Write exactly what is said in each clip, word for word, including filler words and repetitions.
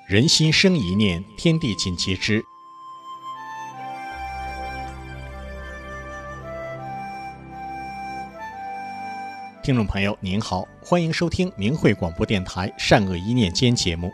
人心生一念，天地尽皆知。听众朋友您好，欢迎收听明慧广播电台善恶一念间节目。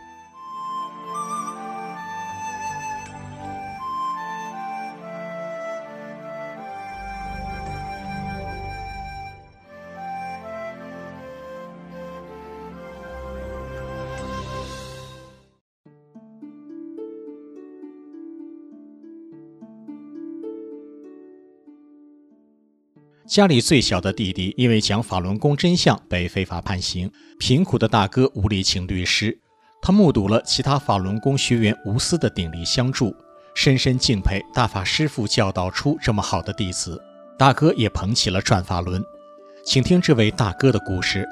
家里最小的弟弟因为讲法轮功真相被非法判刑，贫苦的大哥无力请律师，他目睹了其他法轮功学员无私的鼎力相助，深深敬佩大法师父教导出这么好的弟子，大哥也捧起了转法轮。请听这位大哥的故事。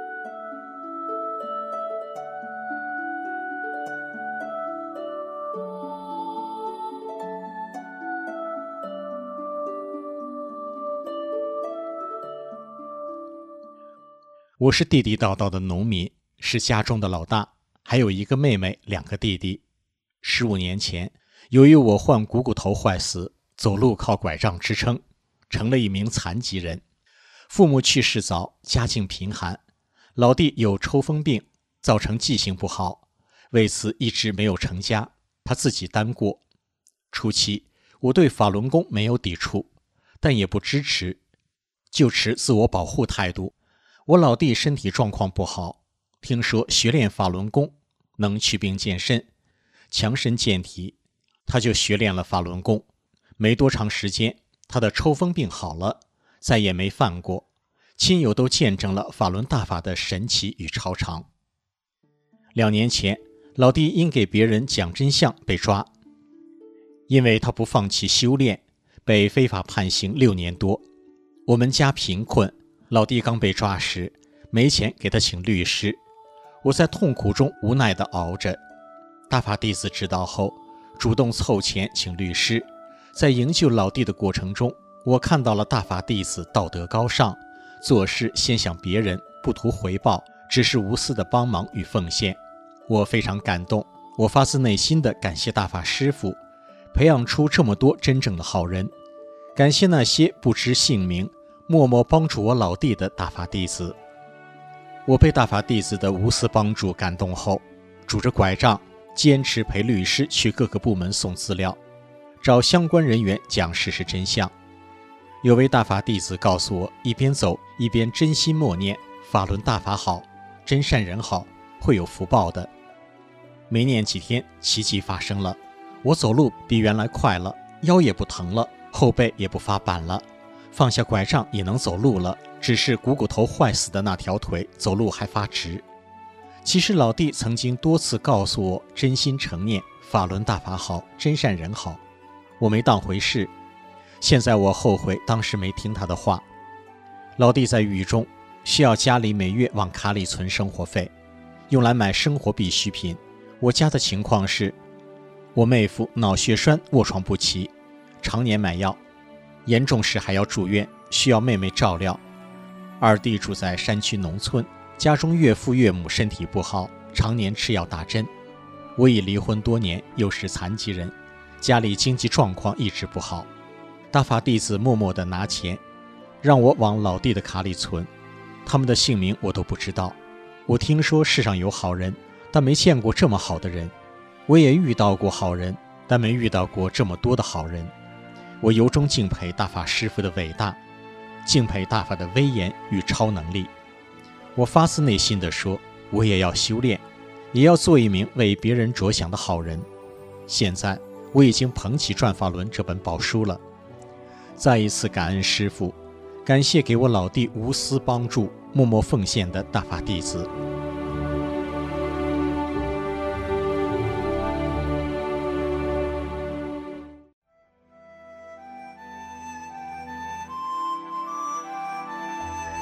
我是地地道道的农民，是家中的老大，还有一个妹妹，两个弟弟。十五年前，由于我患股骨头坏死，走路靠拐杖支撑，成了一名残疾人。父母去世早，家境贫寒，老弟有抽风病，造成记性不好，为此一直没有成家，他自己单过。初期，我对法轮功没有抵触，但也不支持，就持自我保护态度。我老弟身体状况不好，听说学练法轮功能祛病健身、强身健体，他就学练了法轮功。没多长时间，他的抽风病好了，再也没犯过。亲友都见证了法轮大法的神奇与超常。两年前，老弟因给别人讲真相被抓，因为他不放弃修炼，被非法判刑六年多。我们家贫困，老弟刚被抓时，没钱给他请律师，我在痛苦中无奈地熬着。大法弟子知道后，主动凑钱请律师。在营救老弟的过程中，我看到了大法弟子道德高尚，做事先想别人，不图回报，只是无私的帮忙与奉献。我非常感动，我发自内心地感谢大法师父，培养出这么多真正的好人。感谢那些不知姓名默默帮助我老弟的大法弟子。我被大法弟子的无私帮助感动后，拄着拐杖坚持陪律师去各个部门送资料，找相关人员讲事实真相。有位大法弟子告诉我，一边走一边真心默念法轮大法好，真善人好，会有福报的。没念几天，奇迹发生了，我走路比原来快了，腰也不疼了，后背也不发板了，放下拐杖也能走路了，只是股骨头坏死的那条腿走路还发直。其实老弟曾经多次告诉我，真心诚念法轮大法好，真善人好，我没当回事。现在我后悔当时没听他的话。老弟在狱中，需要家里每月往卡里存生活费，用来买生活必需品。我家的情况是，我妹夫脑血栓卧床不起，常年买药，严重时还要住院，需要妹妹照料。二弟住在山区农村，家中岳父岳母身体不好，常年吃药打针。我已离婚多年，又是残疾人，家里经济状况一直不好。大法弟子默默地拿钱让我往老弟的卡里存，他们的姓名我都不知道。我听说世上有好人，但没见过这么好的人。我也遇到过好人，但没遇到过这么多的好人。我由衷敬佩大法师父的伟大，敬佩大法的威严与超能力。我发自内心地说，我也要修炼，也要做一名为别人着想的好人。现在我已经捧起转法轮这本宝书了。再一次感恩师父，感谢给我老弟无私帮助、默默奉献的大法弟子。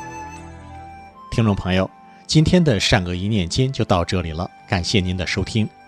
听众朋友，今天的善恶一念间就到这里了，感谢您的收听。